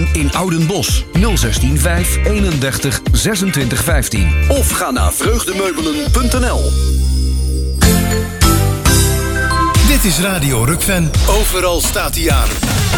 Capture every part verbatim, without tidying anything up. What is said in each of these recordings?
in Oudenbosch nul zestien vijf eenendertig zesentwintig vijftien. Of ga naar vreugdemeubelen punt n l. Dit is Radio Rukven. Overal staat hij aan.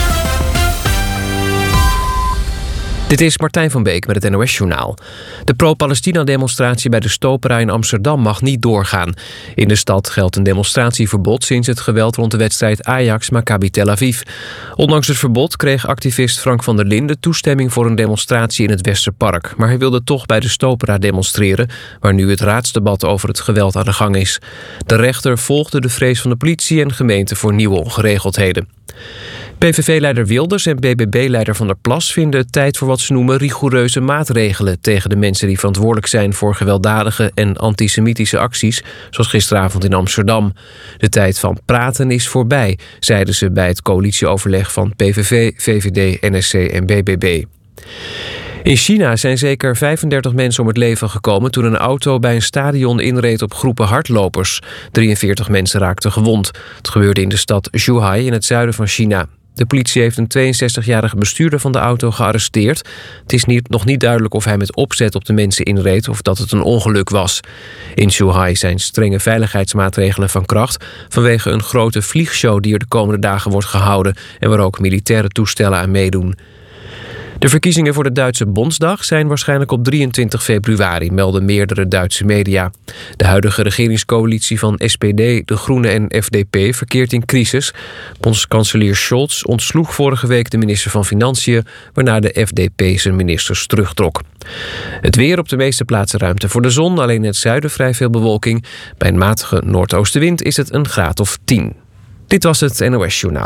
Dit is Martijn van Beek met het N O S-journaal. De pro-Palestina-demonstratie bij de Stopera in Amsterdam mag niet doorgaan. In de stad geldt een demonstratieverbod sinds het geweld rond de wedstrijd Ajax-Maccabi Tel Aviv. Ondanks het verbod kreeg activist Frank van der Linden toestemming voor een demonstratie in het Westerpark. Maar hij wilde toch bij de Stopera demonstreren, waar nu het raadsdebat over het geweld aan de gang is. De rechter volgde de vrees van de politie en gemeente voor nieuwe ongeregeldheden. P V V-leider Wilders en B B B-leider Van der Plas vinden het tijd voor wat ze noemen rigoureuze maatregelen tegen de mensen die verantwoordelijk zijn voor gewelddadige en antisemitische acties, zoals gisteravond in Amsterdam. De tijd van praten is voorbij, zeiden ze bij het coalitieoverleg van P V V, V V D, N S C en B B B. In China zijn zeker vijfendertig mensen om het leven gekomen toen een auto bij een stadion inreed op groepen hardlopers. drieënveertig mensen raakten gewond. Het gebeurde in de stad Zhuhai in het zuiden van China. De politie heeft een tweeënzestigjarige bestuurder van de auto gearresteerd. Het is niet, nog niet duidelijk of hij met opzet op de mensen inreed of dat het een ongeluk was. In Zhuhai zijn strenge veiligheidsmaatregelen van kracht vanwege een grote vliegshow die er de komende dagen wordt gehouden en waar ook militaire toestellen aan meedoen. De verkiezingen voor de Duitse Bondsdag zijn waarschijnlijk op drieëntwintig februari, melden meerdere Duitse media. De huidige regeringscoalitie van S P D, De Groenen en F D P verkeert in crisis. Bondskanselier Scholz ontsloeg vorige week de minister van Financiën, waarna de F D P zijn ministers terugtrok. Het weer: op de meeste plaatsen ruimte voor de zon, alleen in het zuiden vrij veel bewolking. Bij een matige noordoostenwind is het een graad of tien. Dit was het N O S-journaal.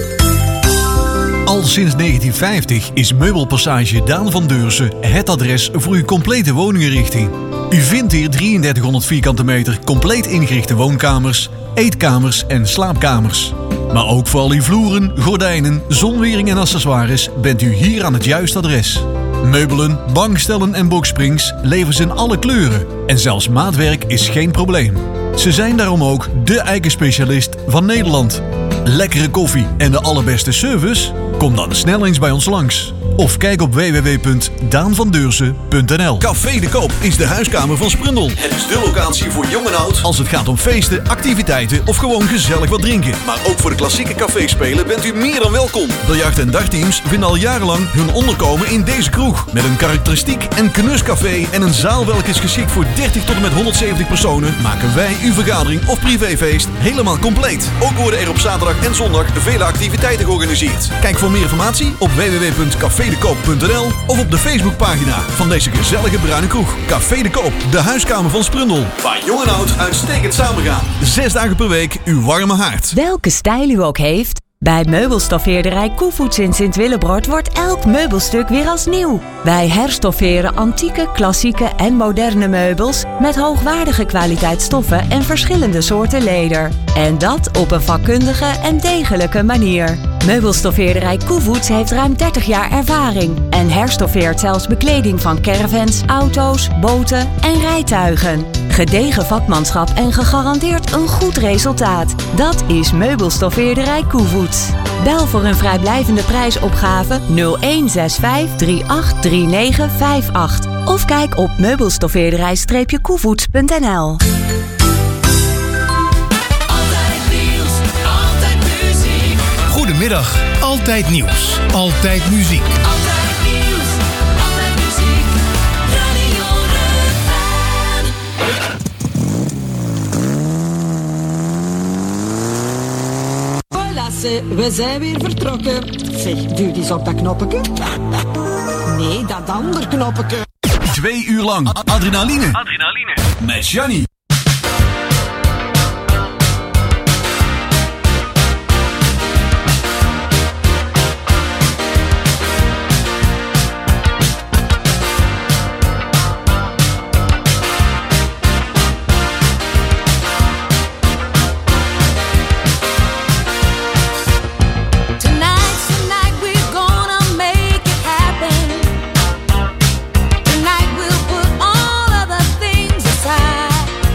Al sinds negentien vijftig is Meubelpassage Daan van Deursen het adres voor uw complete woninginrichting. U vindt hier drieëndertighonderd vierkante meter compleet ingerichte woonkamers, eetkamers en slaapkamers. Maar ook voor al uw vloeren, gordijnen, zonwering en accessoires bent u hier aan het juiste adres. Meubelen, bankstellen en boxsprings leveren ze in alle kleuren. En zelfs maatwerk is geen probleem. Ze zijn daarom ook de eikenspecialist van Nederland. Lekkere koffie en de allerbeste service? Kom dan snel eens bij ons langs. Of kijk op w w w punt daan van deursen punt n l. Café de Koop is de huiskamer van Sprundel. Het is de locatie voor jong en oud als het gaat om feesten, activiteiten of gewoon gezellig wat drinken. Maar ook voor de klassieke caféspelen bent u meer dan welkom. Biljart- en dartteams vinden al jarenlang hun onderkomen in deze kroeg. Met een karakteristiek en knuscafé en een zaal welke is geschikt voor dertig tot en met honderdzeventig personen, maken wij uw vergadering of privéfeest helemaal compleet. Ook worden er op zaterdag en zondag vele activiteiten georganiseerd. Kijk voor meer informatie op w w w punt café de koop punt n l of op de Facebookpagina van deze gezellige bruine kroeg. Café de Koop, de huiskamer van Sprundel. Waar jong en oud uitstekend samengaan. Zes dagen per week uw warme haard. Welke stijl u ook heeft, bij meubelstoffeerderij Koevoets in Sint-Willebrod wordt elk meubelstuk weer als nieuw. Wij herstofferen antieke, klassieke en moderne meubels met hoogwaardige kwaliteit stoffen en verschillende soorten leder. En dat op een vakkundige en degelijke manier. Meubelstoffeerderij Koevoets heeft ruim dertig jaar ervaring en herstoffeert zelfs bekleding van caravans, auto's, boten en rijtuigen. Gedegen vakmanschap en gegarandeerd een goed resultaat. Dat is Meubelstoffeerderij Koevoets. Bel voor een vrijblijvende prijsopgave nul een zes vijf drie acht drie negen vijf acht of kijk op meubelstoffeerderij koevoets punt n l. Goedemiddag, altijd nieuws, altijd muziek. Altijd nieuws, altijd muziek, Radio Rukven. Voilà, we zijn weer vertrokken. Zeg, duw eens op dat knoppetje. Nee, dat andere knoppetje. Twee uur lang adrenaline. Adrenaline. Met Gianni. Tonight we'll put all of the things aside.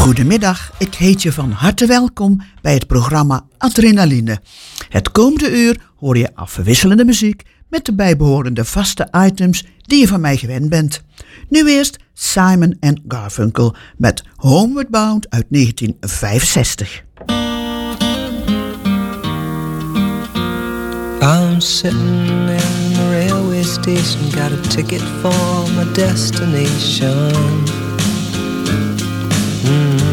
Goedemiddag, ik heet je van harte welkom bij het programma Adrenaline. Het komende uur hoor je afwisselende muziek met de bijbehorende vaste items die je van mij gewend bent. Nu eerst Simon en Garfunkel met Homeward Bound uit negentien vijfenzestig. I'm sitting in the railway station, got a ticket for my destination. Mm.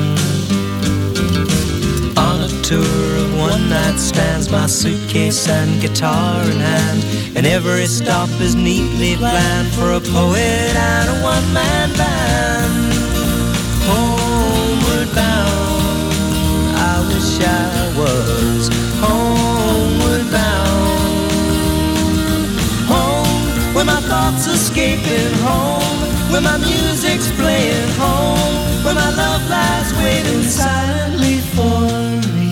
On a tour of one night stands, my suitcase and guitar in hand, and every stop is neatly planned for a poet and a one-man band. Homeward bound, I wish I was homeward bound. Home, where my thoughts escaping, home where my music's playing, home where my love lies waiting silently for me.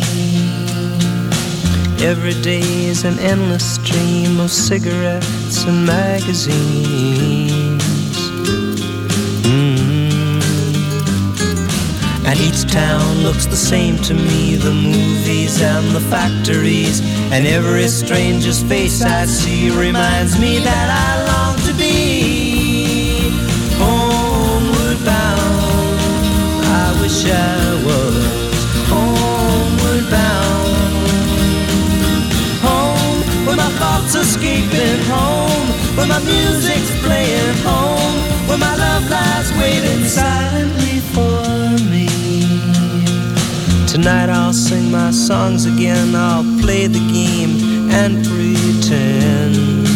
Every day is an endless stream of cigarettes and magazines. Mm-hmm. And each town looks the same to me, the movies and the factories, and every stranger's face I see reminds me that I long to be homeward bound. I wish I was homeward bound. Home, where my thoughts escaping, home where my music's playing, home where my love lies waiting silently for me. Tonight I'll sing my songs again, I'll play the game and pretend.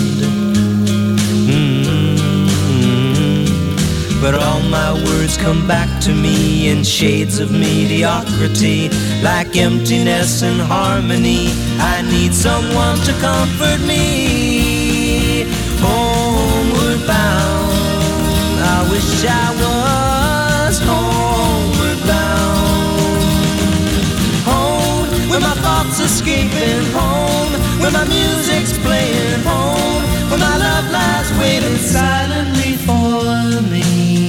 Mm-hmm. But all my words come back to me in shades of mediocrity, like emptiness and harmony. I need someone to comfort me. Homeward bound, I wish I was homeward bound. Home, where my thoughts escaping, home where my music's playing, home where my love lies waiting silently for me.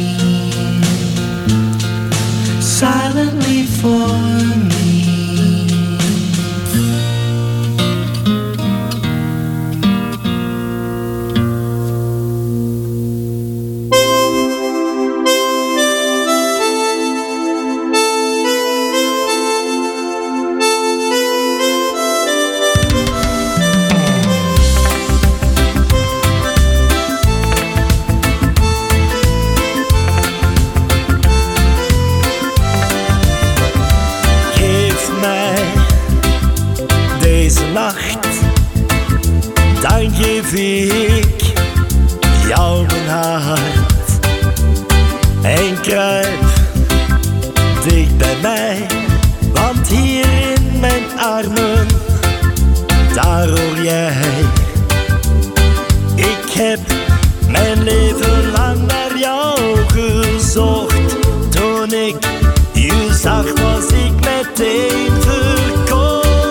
Silently for me. Dan geef ik jou mijn hart en kruip dicht bij mij, want hier in mijn armen, daar hoor jij. Ik heb mijn leven lang naar jou gezocht. Toen ik je zag was ik meteen verkocht.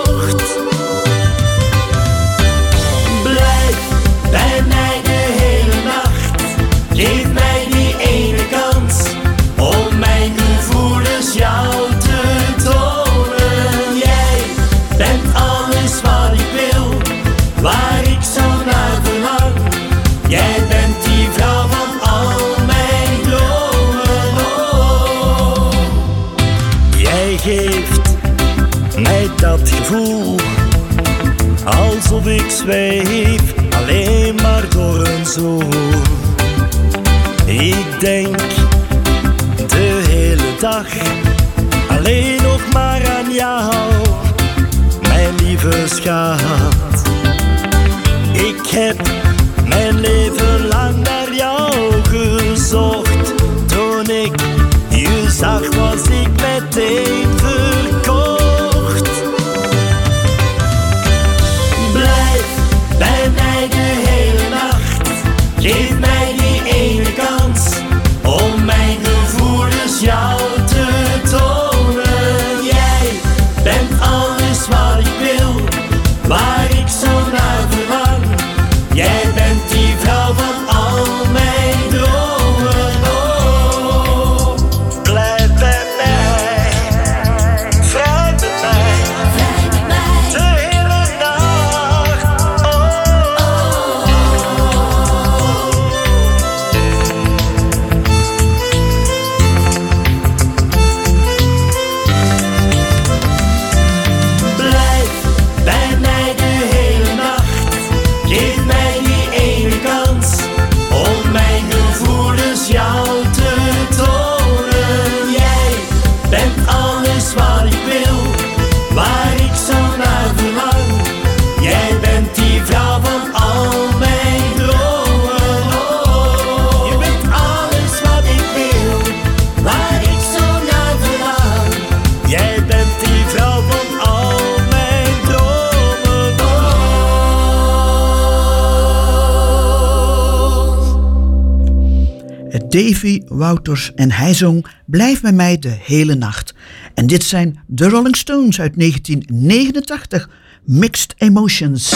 Bij mij de hele nacht, geef mij die ene kans om mijn gevoelens jou te tonen. Jij bent alles wat ik wil, waar ik zo naar verlang. Jij bent die vrouw van al mijn dromen. Oh. Jij geeft mij dat gevoel, alsof ik zweef alleen maar door een zoen. Ik denk de hele dag alleen nog maar aan jou, mijn lieve schat. Ik heb mijn leven lang naar jou gezocht. Toen ik je zag was ik meteen verkocht. Blijf bij mij de hele nacht, geef mij die ene kans om mijn gevoelens jou te tonen. Jij bent alles wat ik wil, waar ik zo naar verlang. Jij bent die vrouw van al mijn dromen. Oh, blijf bij mij. Davy Wouters en hij zong Blijf bij mij de hele nacht. En dit zijn de Rolling Stones uit negentien negenentachtig, Mixed Emotions.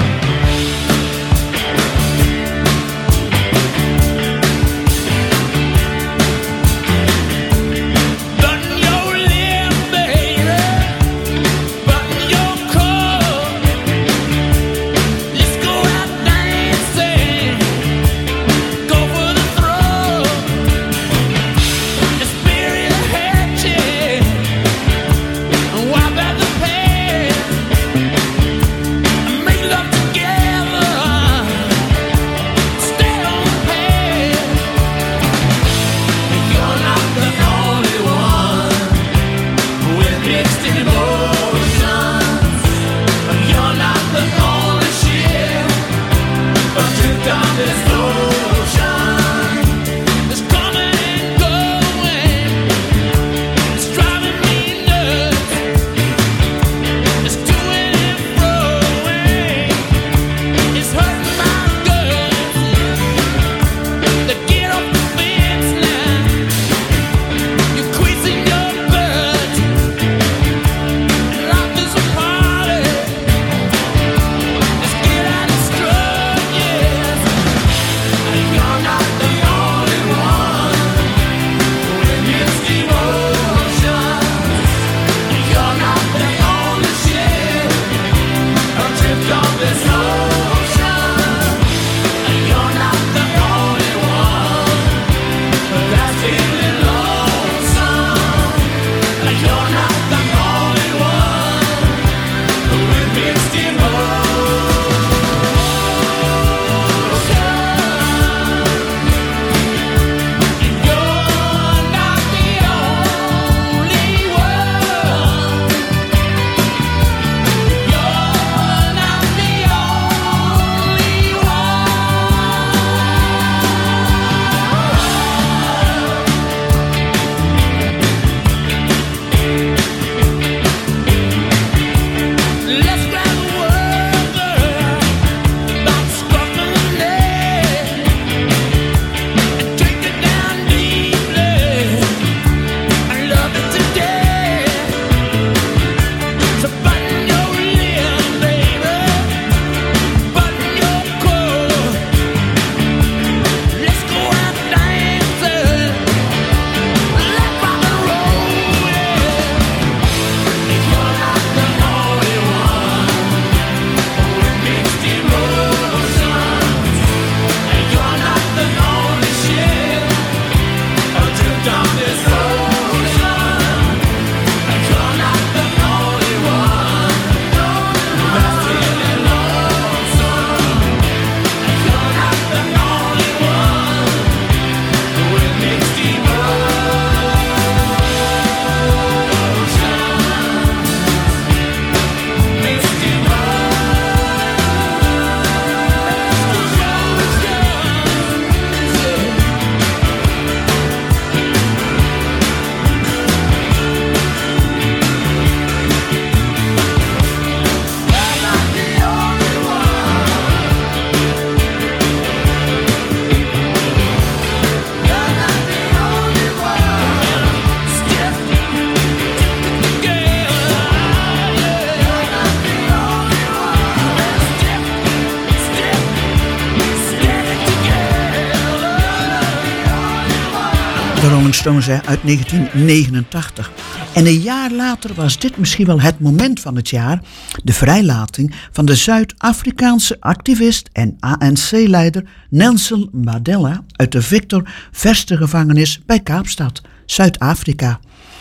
de Rolling Stones uit negentien negenentachtig. En een jaar later was dit misschien wel het moment van het jaar, de vrijlating van de Zuid-Afrikaanse activist en A N C-leider Nelson Mandela uit de Victor Verster gevangenis bij Kaapstad, Zuid-Afrika.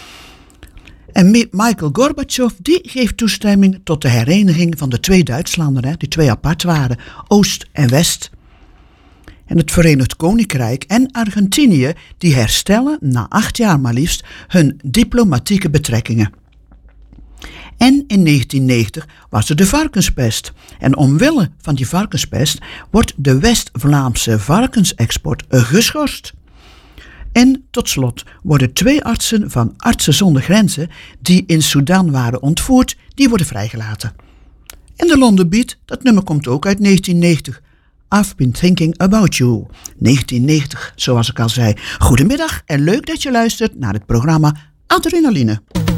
En Michael Gorbachev die geeft toestemming tot de hereniging van de twee Duitslanden, hè, die twee apart waren, Oost en West. En het Verenigd Koninkrijk en Argentinië die herstellen na acht jaar maar liefst hun diplomatieke betrekkingen. En in negentien negentig was er de varkenspest. En omwille van die varkenspest wordt de West-Vlaamse varkensexport geschorst. En tot slot worden twee artsen van Artsen zonder Grenzen die in Sudan waren ontvoerd, die worden vrijgelaten. En de London Beat, dat nummer komt ook uit negentien negentig. I've Been Thinking About You. negentien negentig, zoals ik al zei. Goedemiddag en leuk dat je luistert naar het programma Adrenaline.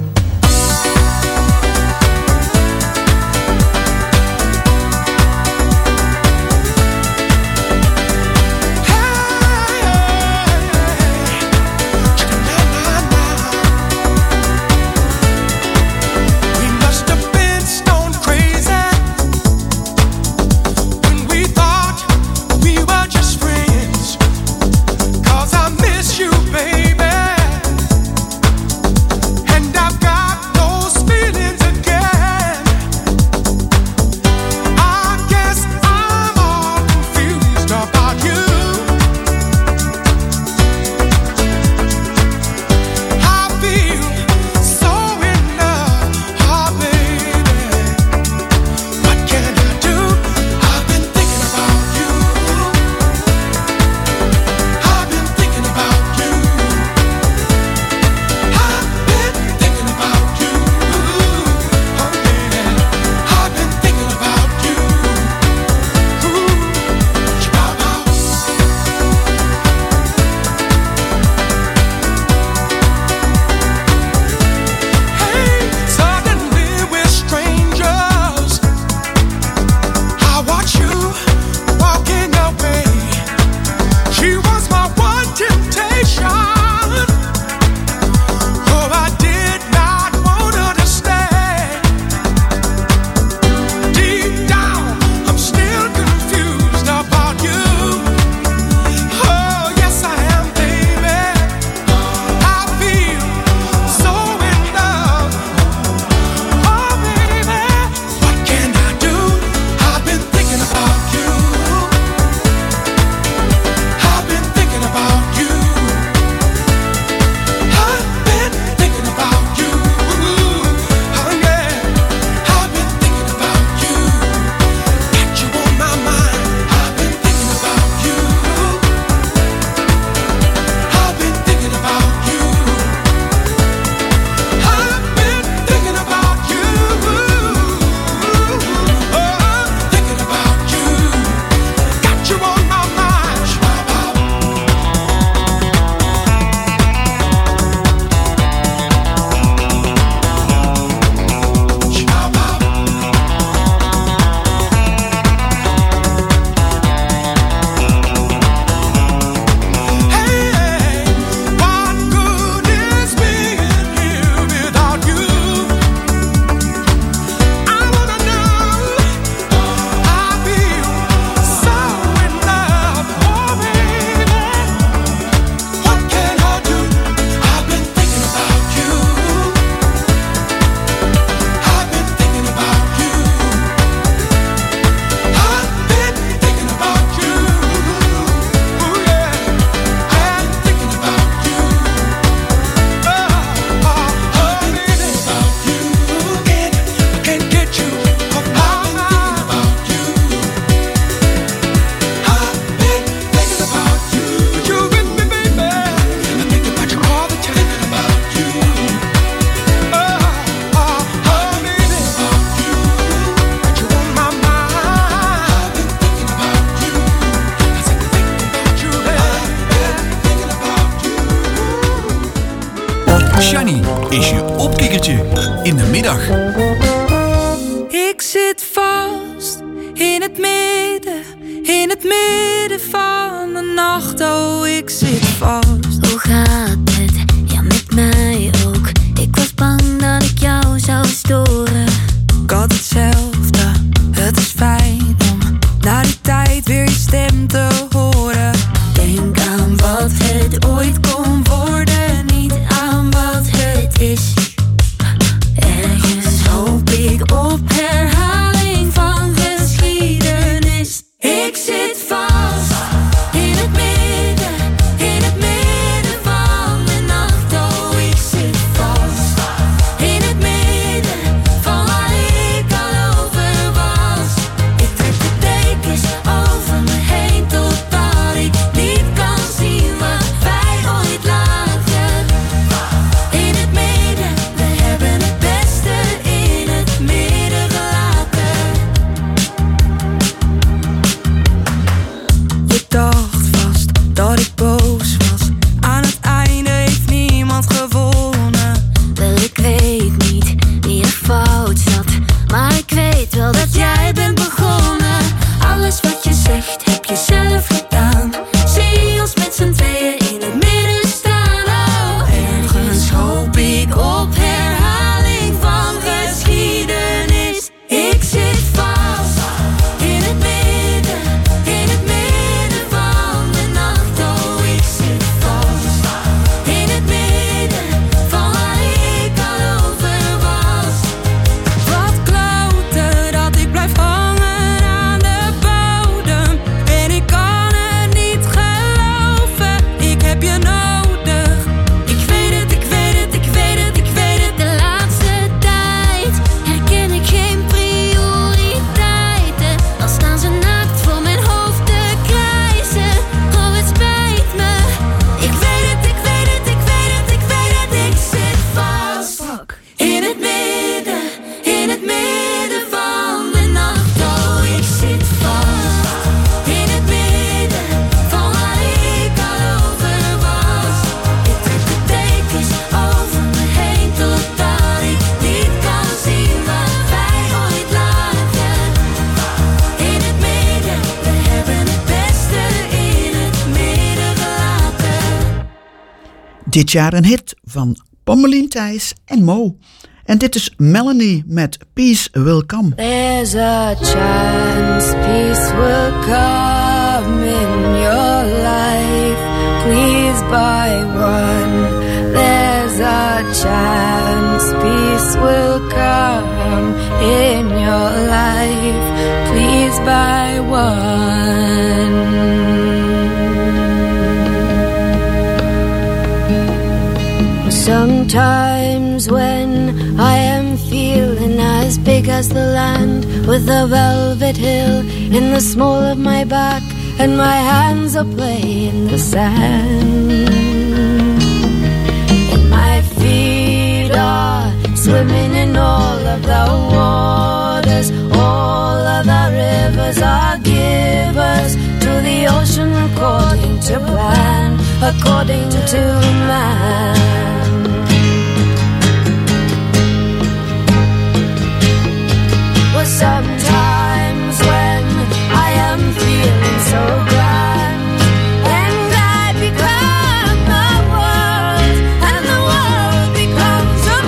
Shani is je opkikkertje in de middag. Ik zit vast in het midden, in het midden van de nacht. Oh, ik zit vast. Hoe gaat het? Ja, met mij ook. Ik was bang dat ik jou zou storen. Ik had hetzelfde, het is fijn om na die tijd weer je stem te horen. Denk aan wat het ooit kon worden, niet aan wat het is. Ergens hoop ik op herhaling van geschiedenis. Ik zit vast in het midden, in het midden van de nacht. Oh, ik zit dat ik boos was. Aan het einde heeft niemand gewonnen. Wel, ik weet niet wie er fout zat, maar ik weet wel dat jij bent begonnen. Alles wat je zegt heb je zelf gedaan. Zie ons met z'n tweeën in het midden staan. Oh, ergens hoop ik op herhaling van geschiedenis. Ik zit vast in het midden, in het midden van de nacht. Oh, ik zit vast in het midden van waar ik al over was. Wat kloten dat ik blijf hangen aan de bodem. En ik kan het niet geloven, ik heb je nodig. Ik weet het, ik weet het, ik weet het, ik weet het. De laatste tijd herken ik geen prioriteiten. Al staan ze naakt voor mijn hoofd te krijsen. Oh, het spijt me. Ik weet het, ik weet het, ik weet het, ik weet het. Ik zit vast in het midden, in het midden van de nacht. Oh, ik zit vast in het midden van waar ik al over was. Ik trek de dekens over me heen totdat ik niet kan zien waar wij ooit lagen. In het midden, we hebben het beste in het midden gelaten. Dit jaar een hit van Pommelien Thijs en Mo. En dit is Melanie met Peace Will Come. There's a chance peace will come in your life. Please buy one. There's a chance peace will come in your life. Please buy one. Sometimes when I am feeling as big as the land, with a velvet hill in the small of my back, and my hands are playing the sand, and my feet are swimming in all of the waters. All of the rivers are givers to the ocean according to plan, according to man. Well, sometimes when I am feeling so grand, and I become the world, and the world becomes a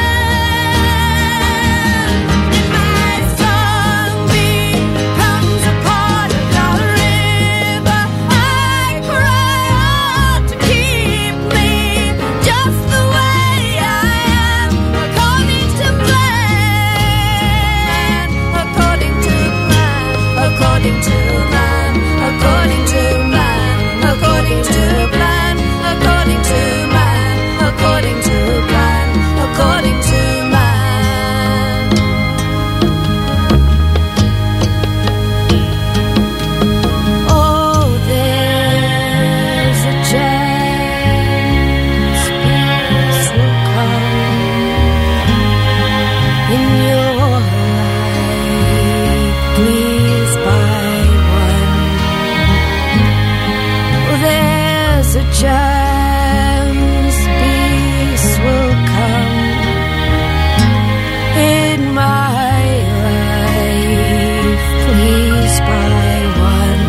man, and my song becomes a part of the river. I cry out to keep me just the way I am, according to plan, according to man, according to man, according to man, according to plan, according to man, according to plan, according to man. Oh, there's a chance peace will come in your life. Please buy one. Oh, there's a chance peace will come in my life. Please buy one.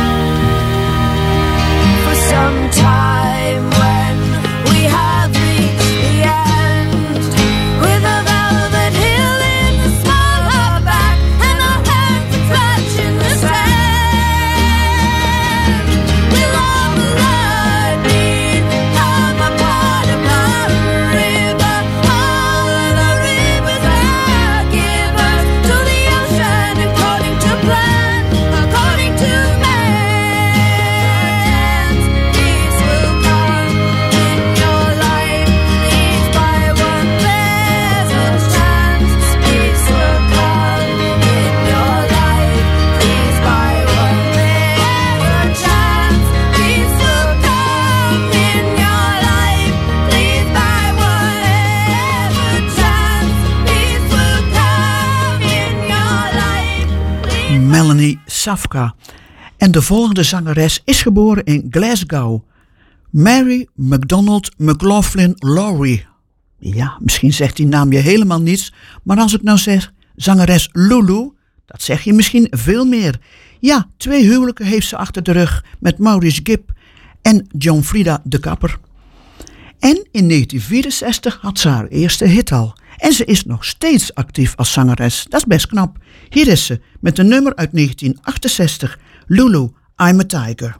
For some time when we have reached the end, with a velvet hill in the small of our back, and our hands are clutching the sand, will all the light become a part of the river? All of the rivers are givers to the ocean according to plan, according to man. Peace will come in your life. Please buy one. There's a chance peace will come in your life. Please buy one. There's a chance peace will come in your life. Please buy one. There's a chance peace will come in your life. Melanie Safka. En de volgende zangeres is geboren in Glasgow. Mary MacDonald McLaughlin Lowry. Ja, misschien zegt die naam je helemaal niets, maar als ik nou zeg zangeres Lulu, dat zeg je misschien veel meer. Ja, twee huwelijken heeft ze achter de rug met Maurice Gibb en John Frieda de Kapper. En in negentien vierenzestig had ze haar eerste hit al. En ze is nog steeds actief als zangeres. Dat is best knap. Hier is ze met een nummer uit negentien achtenzestig. Lulu, I'm a Tiger.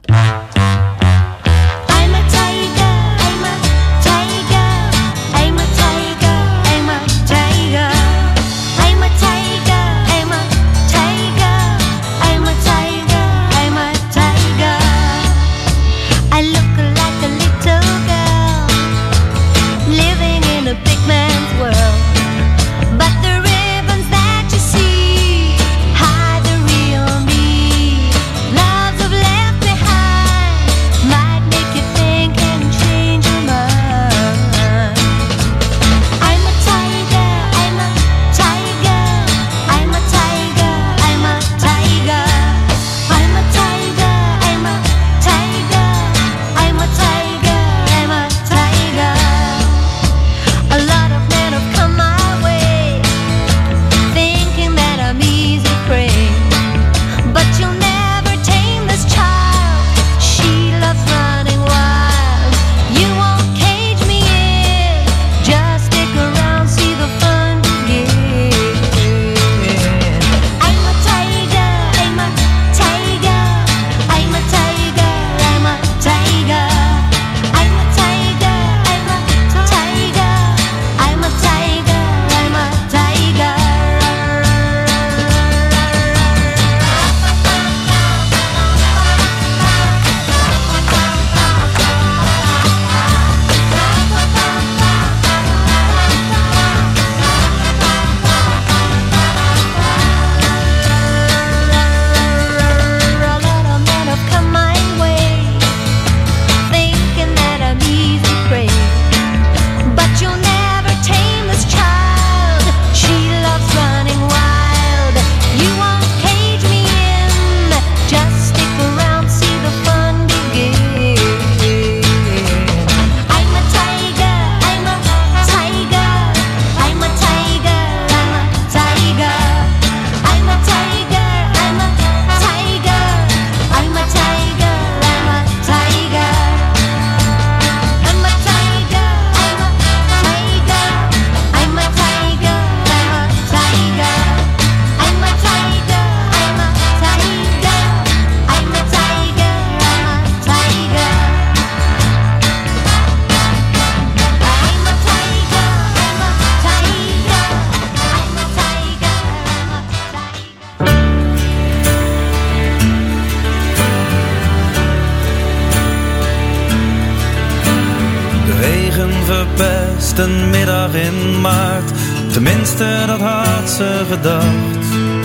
Een middag in maart, tenminste dat had ze gedacht.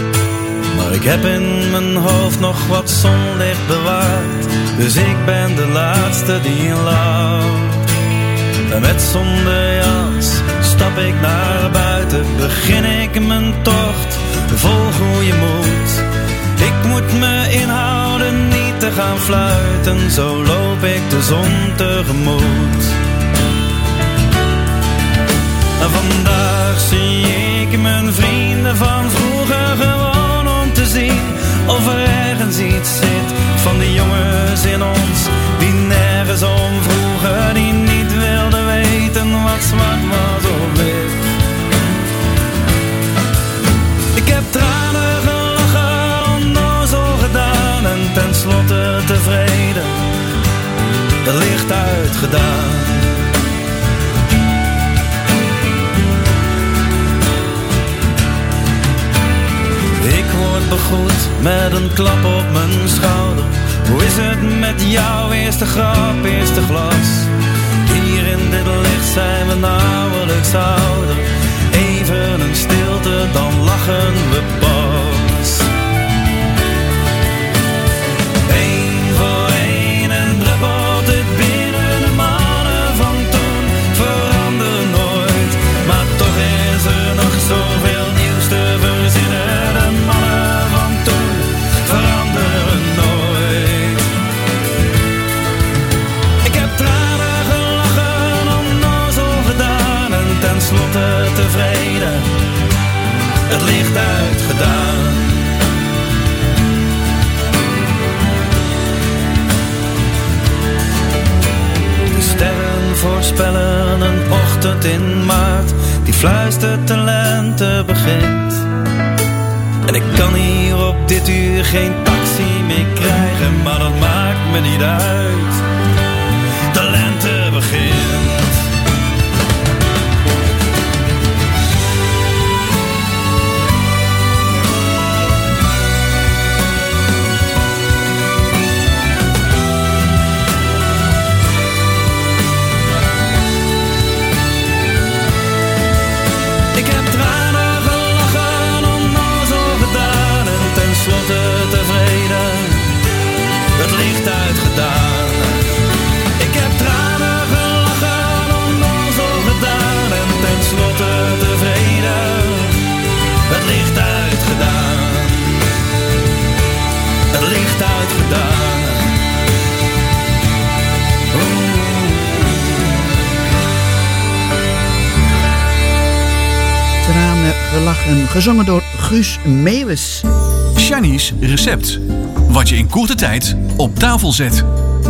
Maar ik heb in mijn hoofd nog wat zonlicht bewaard, dus ik ben de laatste die lacht. En met zonder jas stap ik naar buiten, begin ik mijn tocht, vol goede moed. Ik moet me inhouden niet te gaan fluiten, zo loop ik de zon tegemoet. Vandaag zie ik mijn vrienden van vroeger gewoon om te zien of er ergens iets zit van die jongens in ons die nergens om vroegen, die niet wilden weten wat zwart was of wit. Ik heb tranen gelachen, onnozel gedaan en tenslotte tevreden, de licht uitgedaan. Ik word begroet met een klap op mijn schouder. Hoe is het met jou? Eerste grap, eerste glas. Hier in dit licht zijn we nauwelijks ouder. Even een stilte, dan lachen we pas. Eén voor één en druppelt het binnen. De mannen van toen veranderen nooit, maar toch is er nog zoveel nieuws te verzinnen. De mannen van toen veranderen nooit. het licht uitgedaan. De sterren voorspellen een ochtend in maart, die fluistert de lente begint. En ik kan hier op dit uur geen taxi meer krijgen, maar dat maakt me niet uit. De lente begint. Ik heb tranen gelachen, onnozel gedaan en tenslotte tevreden het licht uitgedaan. Ik heb tranen gelachen, onnozel gedaan en tenslotte tevreden het licht uitgedaan. Het licht uitgedaan. Tranen gelachen, gezongen door Guus Meeuwis. Shani's recept. Wat je in korte tijd op tafel zet.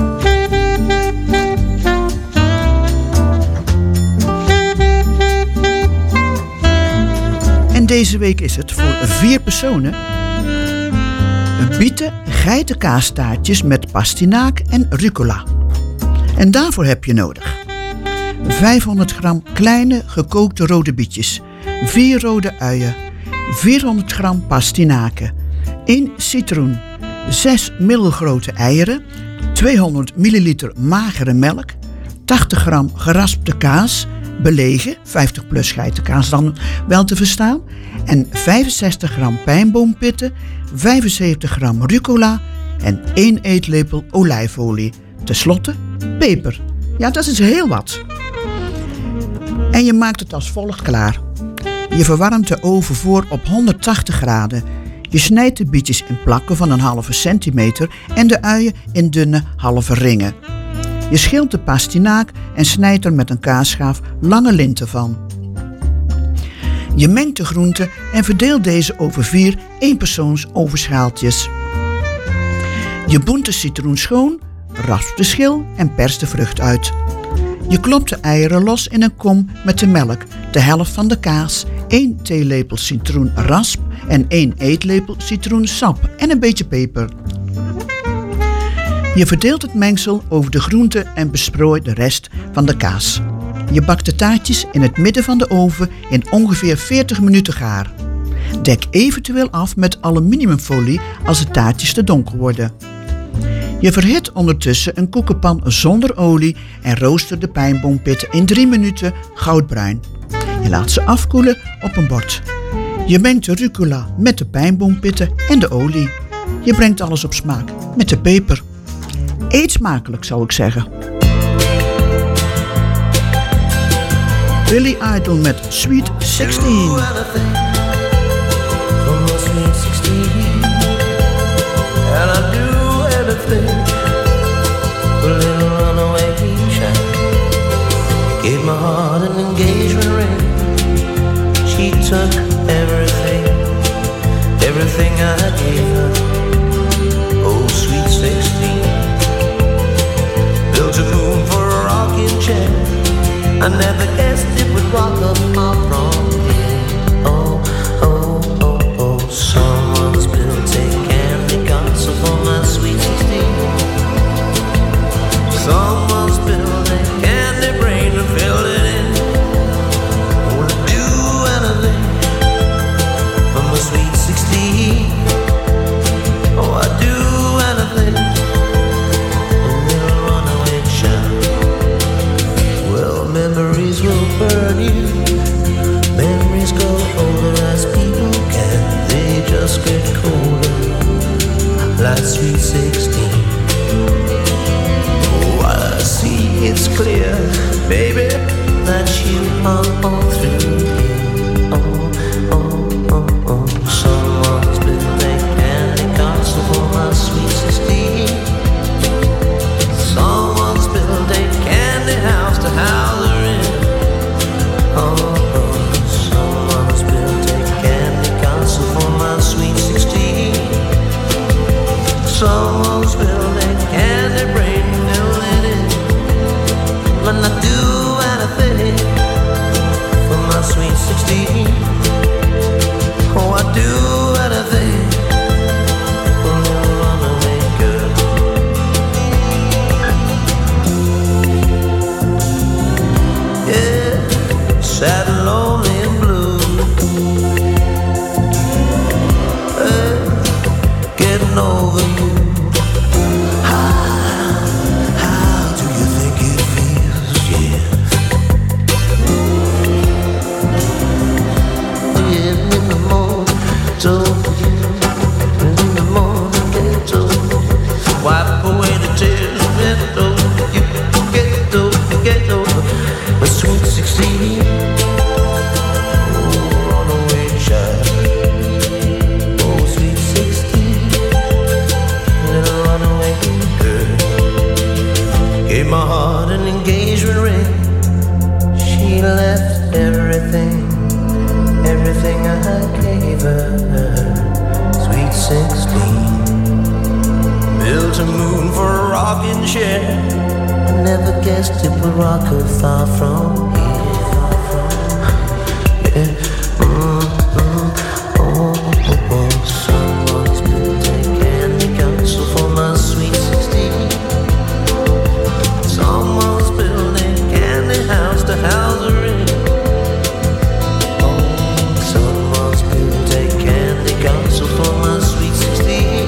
En deze week is het voor vier personen bieten geitenkaasstaartjes met pastinaak en rucola. En daarvoor heb je nodig vijfhonderd gram kleine gekookte rode bietjes, vier rode uien, vierhonderd gram pastinaken, één citroen, zes middelgrote eieren, tweehonderd milliliter magere melk, tachtig gram geraspte kaas, belegen, vijftig plus geitenkaas dan wel te verstaan, en vijfenzestig gram pijnboompitten, vijfenzeventig gram rucola en één eetlepel olijfolie. Ten slotte peper. Ja, dat is heel wat. En je maakt het als volgt klaar. Je verwarmt de oven voor op honderdtachtig graden. Je snijdt de bietjes in plakken van een halve centimeter en de uien in dunne halve ringen. Je schilt de pastinaak en snijdt er met een kaasschaaf lange linten van. Je mengt de groenten en verdeelt deze over vier eenpersoons ovenschaaltjes. Je boent de citroen schoon, raspt de schil en perst de vrucht uit. Je klopt de eieren los in een kom met de melk, de helft van de kaas, één theelepel citroenrasp en één eetlepel citroensap en een beetje peper. Je verdeelt het mengsel over de groenten en bestrooit de rest van de kaas. Je bakt de taartjes in het midden van de oven in ongeveer veertig minuten gaar. Dek eventueel af met aluminiumfolie als de taartjes te donker worden. Je verhit ondertussen een koekenpan zonder olie en rooster de pijnboompitten in drie minuten goudbruin. Je laat ze afkoelen op een bord. Je mengt de rucola met de pijnboompitten en de olie. Je brengt alles op smaak met de peper. Eet smakelijk, zou ik zeggen. Billy Idol met Sweet zestien. A little runaway shack. Gave my heart an engagement ring. She took everything, everything I gave her. Oh, sweet sixteen. Built a room for a rocking chair. I never guessed it would rock up my wrong head. Oh, oh, oh, oh. Someone's built a candy castle for my sweet sixteen. Someone's built a candy brain and filled it in. Would do anything for my sweet sixteen. Oh, I'd do anything. A little runaway child. Well, memories will burn you. Memories go older as people can. They just get colder, like sweet sixteen. I see it's clear, baby, that you are all through. Oh, oh, oh, oh. Someone's built a candy castle for my sweet sixteen. Someone's built a candy house to house her in. Oh, oh. Someone's built a candy never guessed it would rock her far from here. Yeah. Mm, mm, oh, oh, oh. Someone's been taking the counsel for my sweet sixteen. Someone's building a candy house to house her in. Oh, someone's been taking the counsel for my sweet sixteen.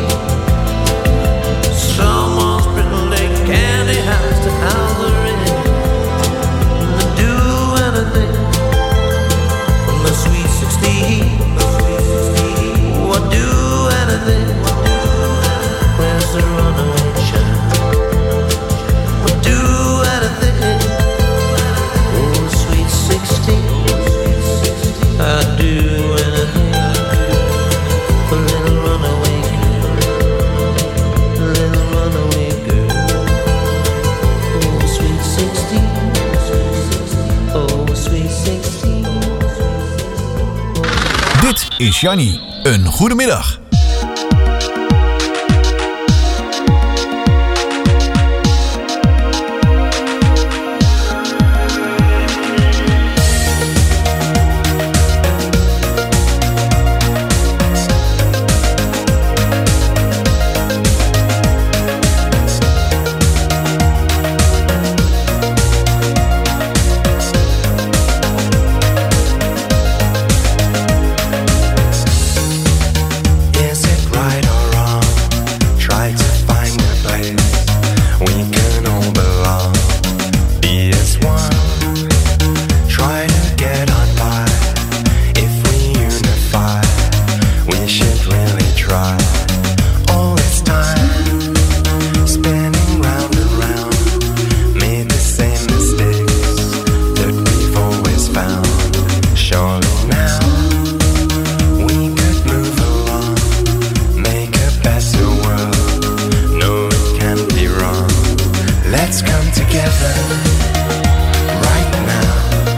Someone's building a candy house to house her in. Do anything for my sweet sixteen. Oh, I'd do anything. Where's the runaway child? I'd do anything. Oh, sweet sixteen. I'd do anything for a little runaway girl. A little runaway girl. Oh, sweet sixteen. Oh, sweet sixteen. Dit is Jannie. Een goede middag. Is it right or wrong? Try to find a place we can all belong. Be as one. Try to get on by. If we unify, we should really try. All this time, spinning round and round, made the same mistakes that we've always found. Surely now we could move along, make a better world. No, it can't be wrong. Let's come together right now.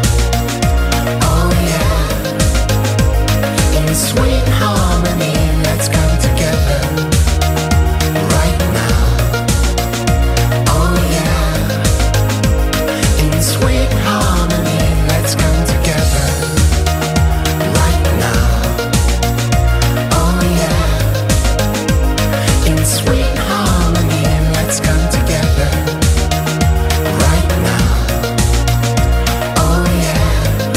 Oh yeah, in sweet harmony. Let's come together right now. Oh yeah, in sweet harmony. Let's come together right now. Oh yeah, in sweet harmony. Let's come together right now. Oh yeah.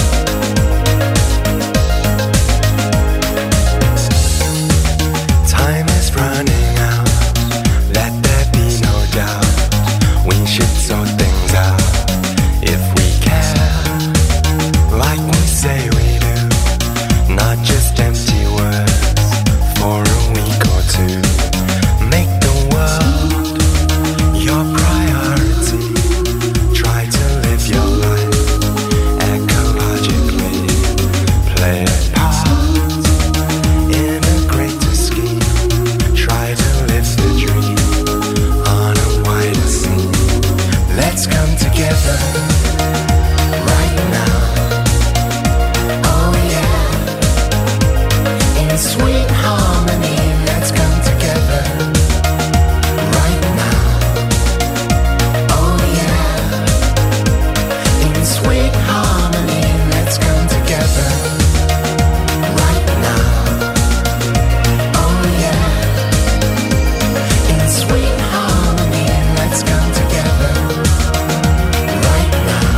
Time is running out. Let there be no doubt. We should sort things out if we care, like we say we do. Not just empty words for a week or two. Make the world your priority. Try to live your life ecologically. Play a part in a greater scheme. Try to live the dream on a wider scene. Let's come together right now. Oh yeah, in sweet harmony. Let's come together right now. Oh yeah, in sweet harmony. Let's come together right now. Oh yeah, in sweet harmony. Let's come together right now.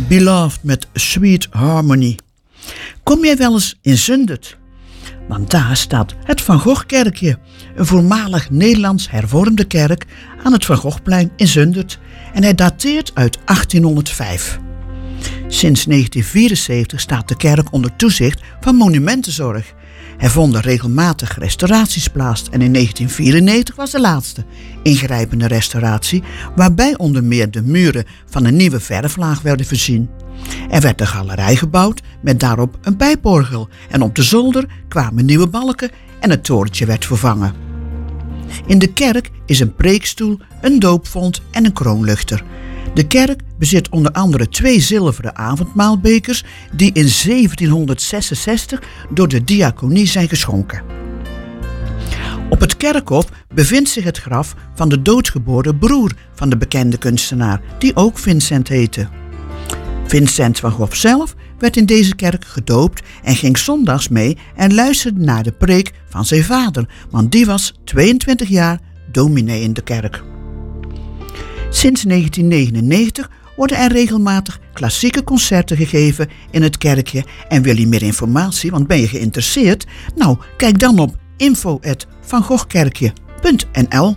Beloved met Sweet Harmony. Kom jij wel eens in Zundert? Want daar staat het Van Gogh-kerkje, een voormalig Nederlands hervormde kerk aan het Van Goghplein in Zundert, en hij dateert uit achttienhonderdvijf. Sinds negentien vierenzeventig staat de kerk onder toezicht van Monumentenzorg. Er vonden regelmatig restauraties plaats en in negentien vierennegentig was de laatste ingrijpende restauratie, waarbij onder meer de muren van een nieuwe verflaag werden voorzien. Er werd een galerij gebouwd met daarop een pijporgel en op de zolder kwamen nieuwe balken en het torentje werd vervangen. In de kerk is een preekstoel, een doopvont en een kroonluchter. De kerk bezit onder andere twee zilveren avondmaalbekers die in zeventienhonderdzesenzestig door de diaconie zijn geschonken. Op het kerkhof bevindt zich het graf van de doodgeboren broer van de bekende kunstenaar, die ook Vincent heette. Vincent van Gogh zelf werd in deze kerk gedoopt en ging zondags mee en luisterde naar de preek van zijn vader, want die was tweeëntwintig jaar dominee in de kerk. Sinds negentien negenennegentig worden er regelmatig klassieke concerten gegeven in het kerkje. En wil je meer informatie, want ben je geïnteresseerd? Nou, kijk dan op info at van goghkerkje punt n l.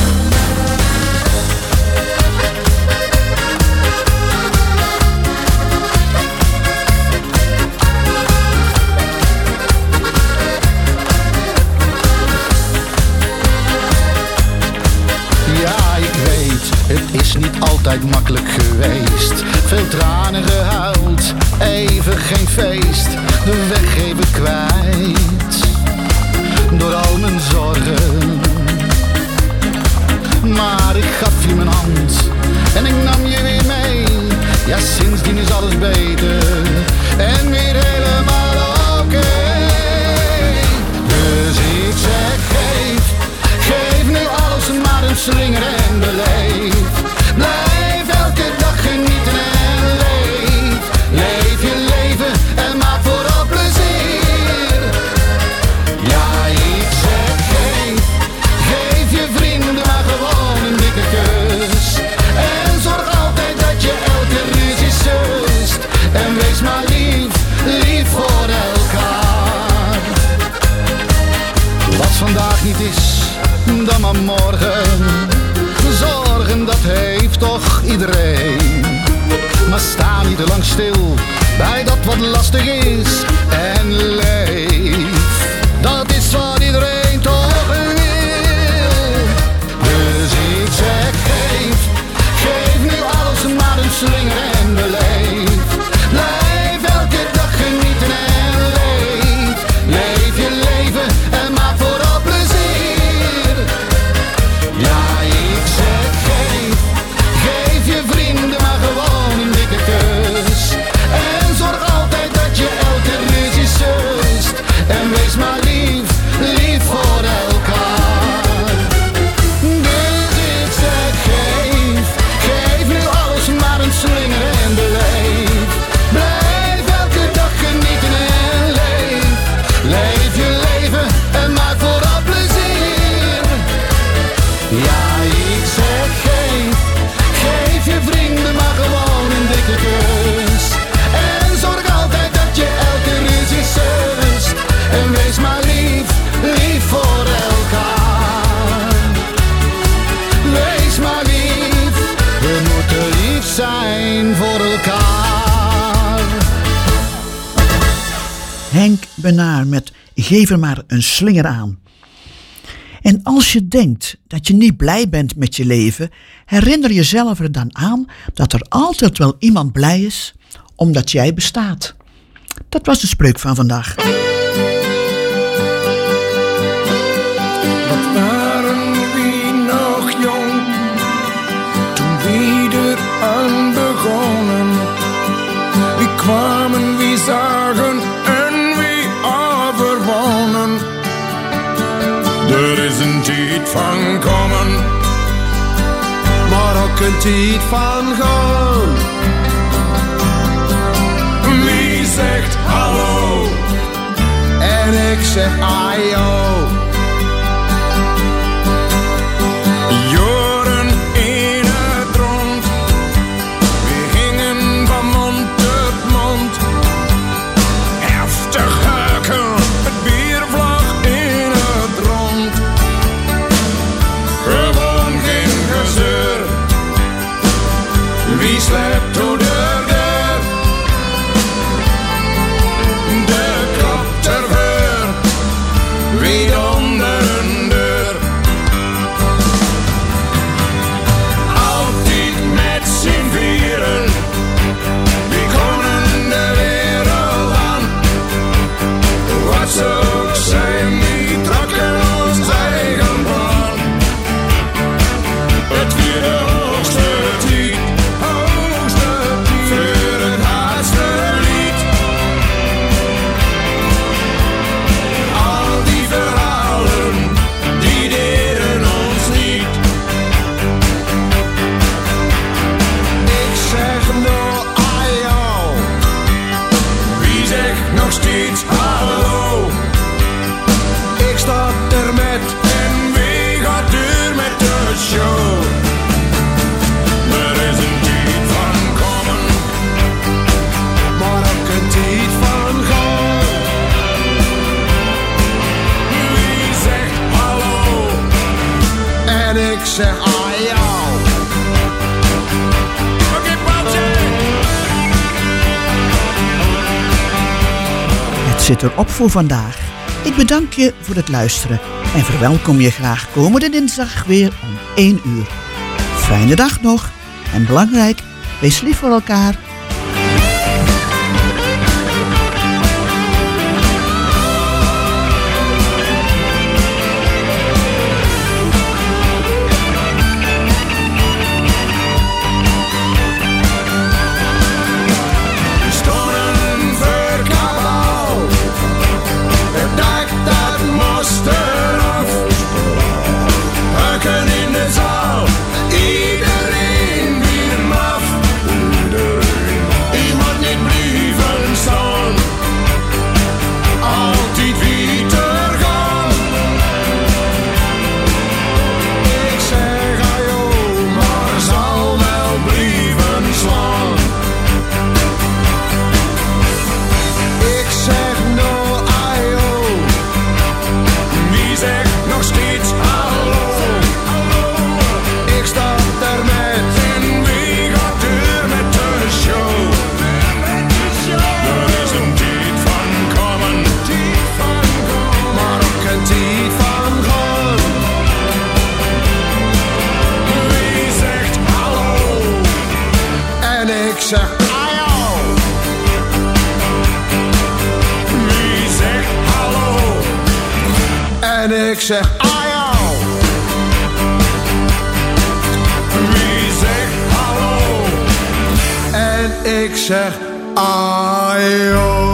Het is niet altijd makkelijk geweest. Veel tranen gehuild, even geen feest. De weg even kwijt, door al mijn zorgen. Maar ik gaf je mijn hand en ik nam je weer mee. Ja, sindsdien is alles beter en weer helemaal oké. Okay. Dus ik zeg geef, geef nu alles maar een slinger en beleef. Blijf elke dag genieten en leef. Leef je leven en maak vooral plezier. Ja, ik zeg geef, geef je vrienden maar gewoon een dikke kus. En zorg altijd dat je elke ruzie zust. En wees maar lief, lief voor elkaar. Wat vandaag niet is, dan maar morgen. Zorgen, dat heeft toch iedereen. Maar sta niet te lang stil bij dat wat lastig is. En leef, dat is wat iedereen toch wil. Dus ik zeg geef, geef nu alles maar een slinger en beleef. Blijf elke dag genieten en leef. Leef je leven en maak vooral plezier. Ja, ik zeg geef, geef je vrienden maar gewoon een dikke kus. En zorg altijd dat je elke ruzie zust. En wees maar lief, lief voor elkaar. Dus ik zeg geef, geef nu alles maar een slinger en beleef. Blijf elke dag genieten en leef. Leef je leven en maak vooral plezier. Ja, ik zeg geef, geef je vrienden maar gewoon een dikke kus. En zorg altijd dat je elke ruzie zust. En wees maar lief, lief voor elkaar. Wees maar lief, we moeten lief zijn voor elkaar. Henk Benaar met Geef er maar een slinger aan. En als je denkt dat je niet blij bent met je leven, herinner jezelf er dan aan dat er altijd wel iemand blij is, omdat jij bestaat. Dat was de spreuk van vandaag. Wat waren we nog jong, toen we er aan begonnen. We kwamen, we zagen en we overwonnen. Er is een tijd van komen, maar ook een tijd van gaan. Wie zegt hallo en ik zeg ajo. Jaren in het rond, we gingen van mond zeg ah jou. Het zit erop voor vandaag. Ik bedank je voor het luisteren en verwelkom je graag komende dinsdag weer om één uur. Fijne dag nog en belangrijk, wees lief voor elkaar. Iedereen wie hem af. en ik zeg ajo. Wie zegt hallo en ik zeg ajo.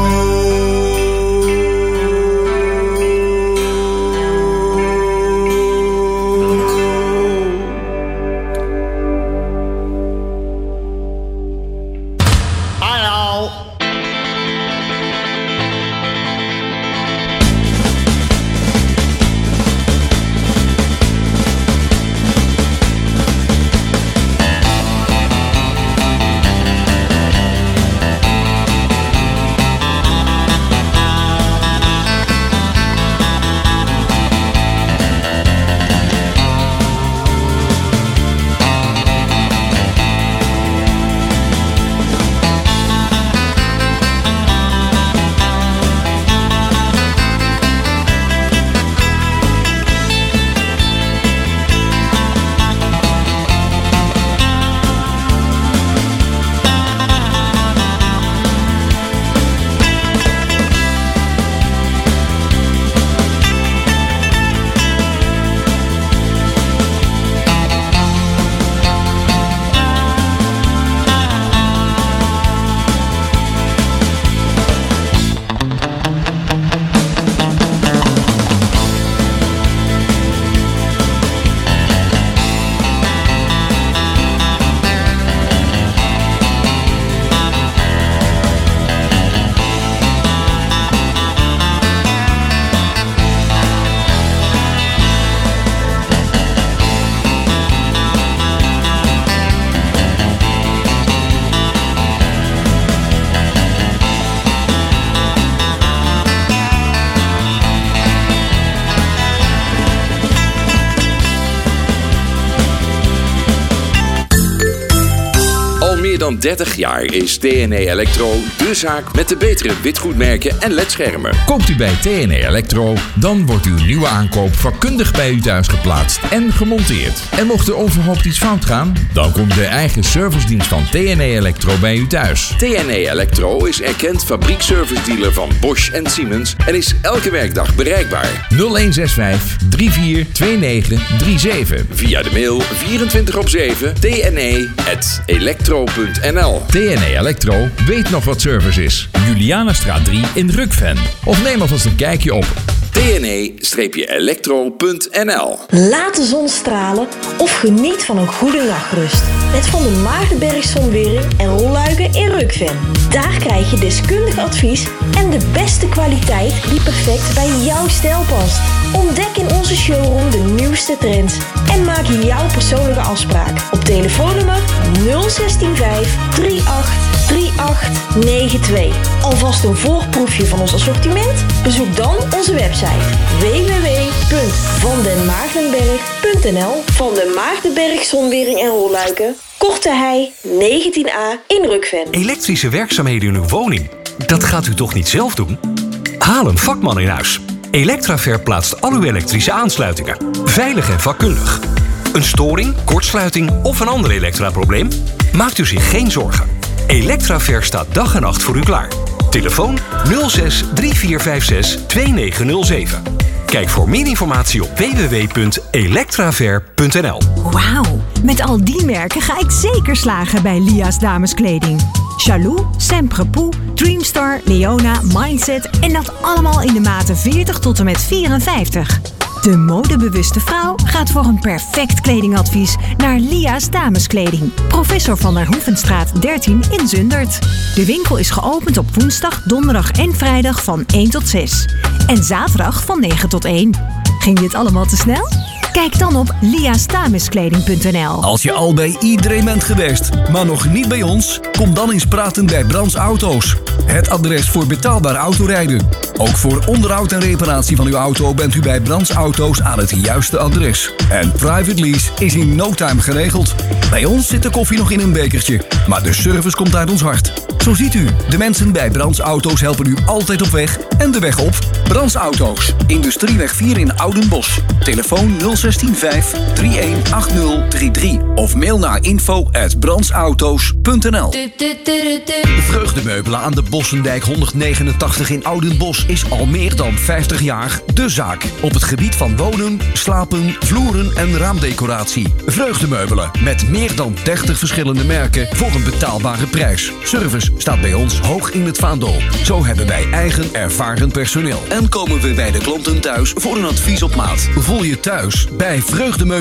Dan dertig jaar is T N E Electro de zaak met de betere witgoedmerken en ledschermen. Koopt u bij T N E Electro, dan wordt uw nieuwe aankoop vakkundig bij u thuis geplaatst en gemonteerd. En mocht er onverhoopt iets fout gaan, dan komt de eigen servicedienst van T N E Electro bij u thuis. T N E Electro is erkend fabriekservice-dealer van Bosch en Siemens en is elke werkdag bereikbaar. nul een zes vijf drie vier twee negen drie zeven. Via de mail vierentwintig op zeven t n e punt electro punt n l. T N E Electro weet nog wat service is. Julianastraat drie in Rukven. Of neem alvast een kijkje op t n e electro punt n l. Laat de zon stralen of geniet van een goede nachtrust. Met Van de Maardenberg Zonwering en Rolluiken in Rukven. Daar krijg je deskundig advies en de beste kwaliteit die perfect bij jouw stijl past. Ontdek in onze showroom de nieuwste trends en maak jouw persoonlijke afspraak op telefoonnummer nul zestien vijf drie acht drie acht negen twee. Alvast een voorproefje van ons assortiment? Bezoek dan onze website w w w punt van den maagdenberg punt n l. Van den Maagdenberg Zonwering en Rolluiken, Korte Hei negentien a in Rukven. Elektrische werkzaamheden in uw woning? Dat gaat u toch niet zelf doen? Haal een vakman in huis. Electraver plaatst al uw elektrische aansluitingen. Veilig en vakkundig. Een storing, kortsluiting of een ander elektraprobleem? Maakt u zich geen zorgen. Electraver staat dag en nacht voor u klaar. Telefoon nul zes drie vier vijf zes twee negen nul zeven. Kijk voor meer informatie op w w w punt electraver punt n l. Wauw, met al die merken ga ik zeker slagen bij Lia's dameskleding. Chalou, Semprepoux, Dreamstar, Leona, Mindset en dat allemaal in de maten veertig tot en met vierenvijftig. De modebewuste vrouw gaat voor een perfect kledingadvies naar Lia's dameskleding. Professor van der Hoevenstraat dertien in Zundert. De winkel is geopend op woensdag, donderdag en vrijdag van één tot zes. En zaterdag van negen tot één. Ging dit allemaal te snel? Kijk dan op lia's dameskleding punt n l. Als je al bij iedereen bent geweest, maar nog niet bij ons, kom dan eens praten bij Brands Auto's. Het adres voor betaalbaar autorijden. Ook voor onderhoud en reparatie van uw auto bent u bij Brands Auto's aan het juiste adres. En private lease is in no time geregeld. Bij ons zit de koffie nog in een bekertje, maar de service komt uit ons hart. Zo ziet u, de mensen bij Brands Auto's helpen u altijd op weg en de weg op. Brands Auto's, Industrieweg vier in Oudenbosch. Telefoon nul een zes vijf drie een acht nul drie drie of mail naar info at brandsauto's punt n l. Vreugdemeubelen aan de Bossendijk honderdnegenentachtig in Oudenbosch is al meer dan vijftig jaar de zaak. Op het gebied van wonen, slapen, vloeren en raamdecoratie. Vreugdemeubelen met meer dan dertig verschillende merken voor een betaalbare prijs. Service staat bij ons hoog in het vaandel. Zo hebben wij eigen ervaren personeel. En komen we bij de klanten thuis voor een advies op maat. Voel je thuis bij Vreugdemeubelen.